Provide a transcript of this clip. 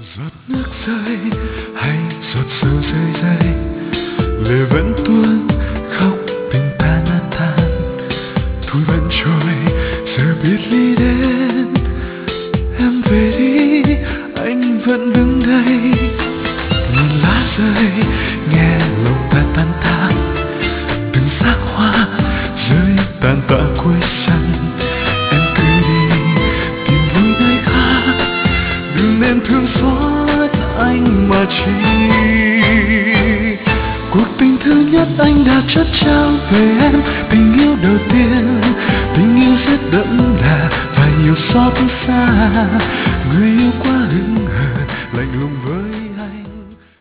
Giọt nước rơi hay giọt sương rơi rơi, lệ vẫn tuôn khóc tình ta nát tan. Thôi vẫn trôi giờ biết ly đến, em về đi anh vẫn đứng đây. Nhìn lá rơi nghe lòng ta tan thán, từng xác hoa rơi tàn tạ cuối sân. Em cứ đi tìm vui nơi khác, đừng nên thương xót anh mà chỉ. Cuộc tình thứ nhất anh đã chất trao về em, tình yêu đầu tiên, tình yêu rất đậm đà và nhiều xót xa. Người yêu quá hững hờ lạnh lùng với